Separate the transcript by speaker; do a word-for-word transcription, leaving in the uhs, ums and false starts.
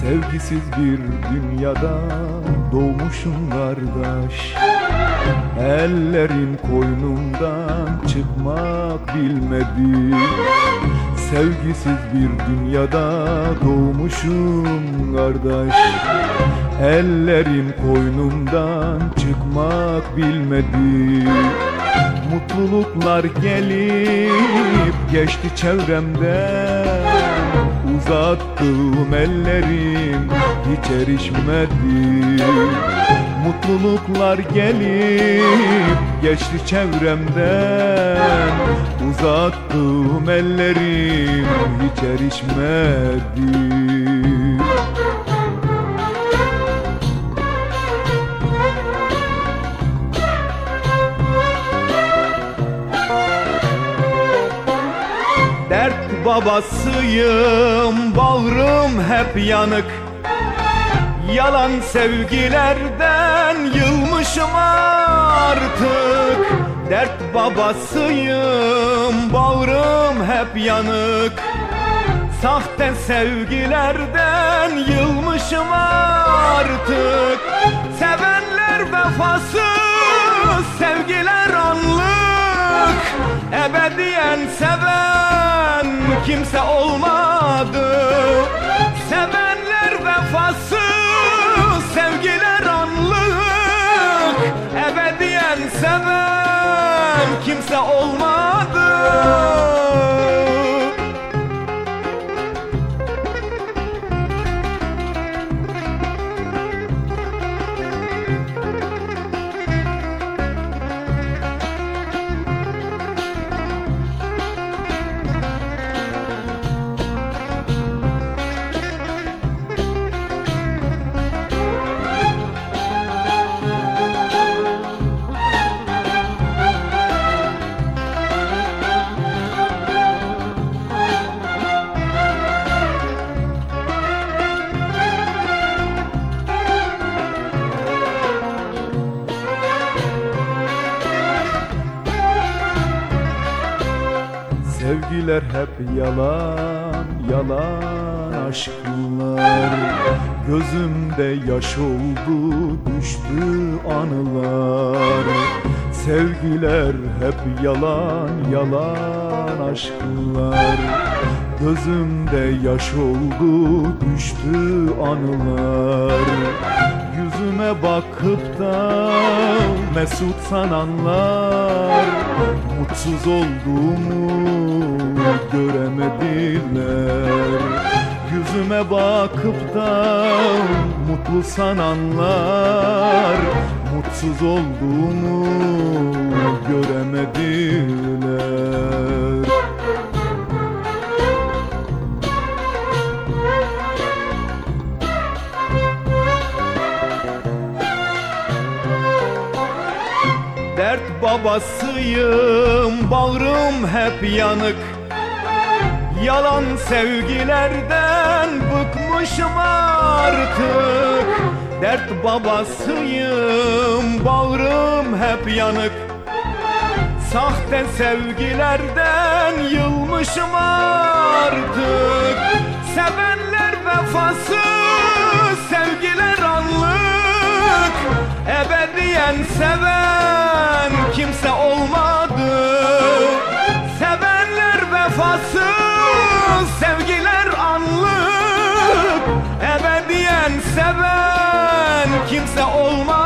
Speaker 1: Sevgisiz bir dünyada doğmuşum kardeş. Ellerin koynumdan çıkmak bilmedi. Sevgisiz bir dünyada doğmuşum kardeş. Ellerin koynumdan çıkmak bilmedi. Mutluluklar gelip geçti çevremden. Uzattığım ellerim hiç erişmedi. Mutluluklar gelip geçti çevremden. Uzattığım ellerim hiç erişmedi. Dert babasıyım, bağrım hep yanık. Yalan sevgilerden yılmışım artık. Dert babasıyım, bağrım hep yanık. Sahte sevgilerden yılmışım artık. Sevenler vefasız, sevgiler anlık. Ebediyen seven kimse olmadı. Sevenler vefasız, sevgiler anlık. Ebediyen seven kimse olmadı. Sevgiler hep yalan, yalan aşklar. Gözümde yaş oldu, düştü anılar. Sevgiler hep yalan, yalan aşklar. Gözümde yaş oldu, düştü anılar. Yüzüme bakıp da mesut sananlar mutsuz olduğumu göremediler. Yüzüme bakıp da mutlu sananlar mutsuz olduğumu göremediler. Dert babasıyım, bağrım hep yanık. Yalan sevgilerden bıkmışım artık. Dert babasıyım, bağrım hep yanık. Sahte sevgilerden yılmışım artık. Sevenler vefasız, sevgiler anlık. Ebediyen seven kimse olmadı. Sevenler vefasız, sevgiler anlık. Ebediyen seven kimse olmadı.